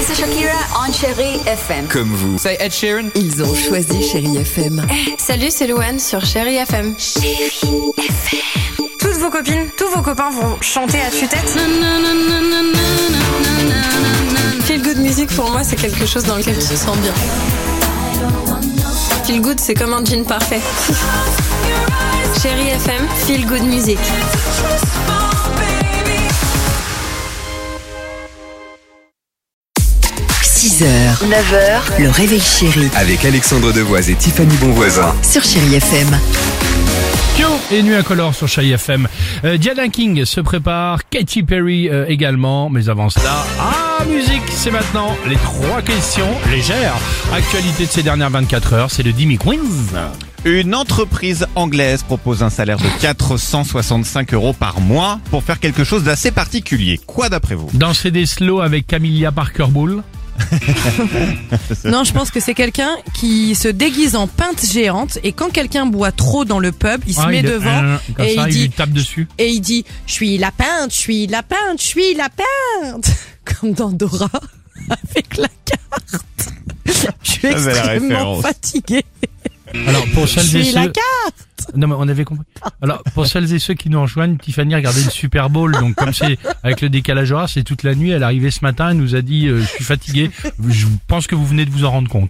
c'est Shakira on Chérie FM. Comme vous. C'est Ed Sheeran. Ils ont choisi Chérie FM. Salut, c'est Louane sur Chérie FM. Chérie FM. Toutes vos copines, tous vos copains vont chanter à tue-tête. Feel good music pour moi, c'est quelque chose dans lequel tu te sens bien. Feel good, c'est comme un jean parfait. Chérie FM, feel good music. – 6h, 9h, le réveil chéri Avec Alexandre Devoise et Tiffany Bonvoisin. sur Chérie FM. Kyo et Nuit Incolore sur Chérie FM. Diana King se prépare, Katy Perry également, mais avant cela, musique, c'est maintenant les 3 questions légères. Actualité de ces dernières 24 heures, c'est le Dimi Quiz. Une entreprise anglaise propose un salaire de 465 € par mois pour faire quelque chose d'assez particulier. Quoi d'après vous? Danser des slow avec Camilla Parker Bowles. Non, je pense que c'est quelqu'un qui se déguise en pinte géante et quand quelqu'un boit trop dans le pub, il se met devant comme et ça, il lui dit tape dessus. et il dit je suis la pinte, je suis la pinte, je suis la pinte, comme dans Dora avec la carte. Je suis c'est la extrêmement référence. fatiguée. Alors pour Je celles et suis la ceux, carte. non mais on avait compris. Alors pour celles et ceux qui nous rejoignent, Tiffany a regardé le Super Bowl, donc comme c'est avec le décalage horaire, c'est toute la nuit. Elle est arrivée ce matin, elle nous a dit je suis fatiguée. Je pense que vous venez de vous en rendre compte.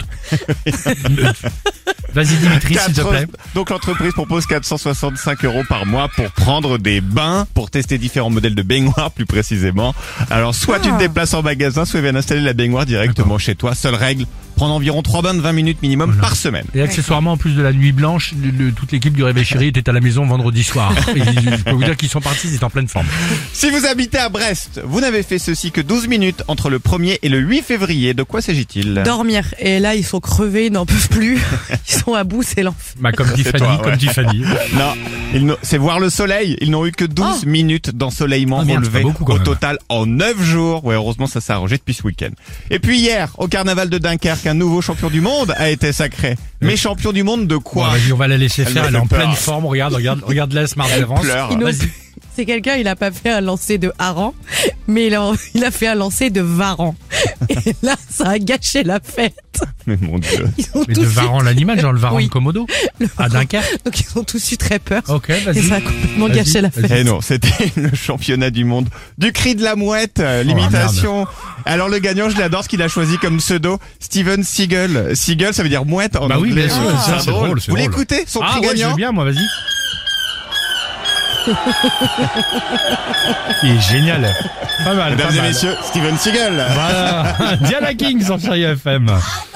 Vas-y Dimitri, s'il te plaît. Donc l'entreprise propose 465 € par mois pour prendre des bains, pour tester différents modèles de baignoires plus précisément. Alors soit tu te déplaces en magasin, soit tu viens installer la baignoire directement chez toi. Seule règle, prendre environ 3 bains de 20 minutes minimum par semaine. Et accessoirement, en plus de la nuit blanche, toute l'équipe du Réveil Chéri était à la maison vendredi soir. Et je peux vous dire qu'ils sont partis, ils étaient en pleine forme. Si vous habitez à Brest, vous n'avez fait ceci que 12 minutes entre le 1er et le 8 février. De quoi s'agit-il? Dormir. Et là, ils sont crevés, ils n'en peuvent plus. Ils sont à bout, c'est l'enfer. Bah, comme Tiffany, toi, ouais. comme Tiffany. Non, c'est voir le soleil. Ils n'ont eu que 12 minutes d'ensoleillement merde, c'est relevé pas beaucoup, quand au même. total en 9 jours. Ouais, heureusement, ça s'est arrangé depuis ce week-end. Et puis hier, au carnaval de Dunkerque, un nouveau champion du monde a été sacré. Mais champion du monde de quoi? Bon, vas-y, on va la laisser faire, me elle est en fait peur. pleine forme. Regarde-la, Smart Elle d'avance. pleure. Vas-y. C'est quelqu'un, il a pas fait un lancer de hareng, mais il a fait un lancer de varan. Et là, ça a gâché la fête. Mais mon Dieu. Ils ont Mais de tous Varan l'animal, genre le Varan Oui. de Komodo. À Dunkerque. Donc ils ont tous eu très peur. Ok, Et vas-y. ça a complètement Vas-y, gâché la vas-y. fête. Eh non, c'était le championnat du monde du cri de la mouette, l'imitation. Alors le gagnant, je l'adore, ce qu'il a choisi comme pseudo, Steven Seagal. Seagal, ça veut dire mouette en Bah oui, anglais. bien sûr, C'est c'est drôle, c'est Vous drôle. l'écoutez, son Ah prix ouais, je gagnant? veux bien, moi, vas-y. Il est génial. Pas mal, Mesdames pas et mal. messieurs, Steven Seagal. Voilà. Diana King sur Chérie FM.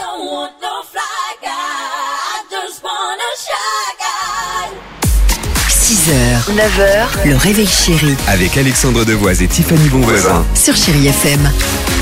6h, 9h, le réveil chéri Avec Alexandre Devoise et Tiffany Bonvoisin. sur Chérie FM.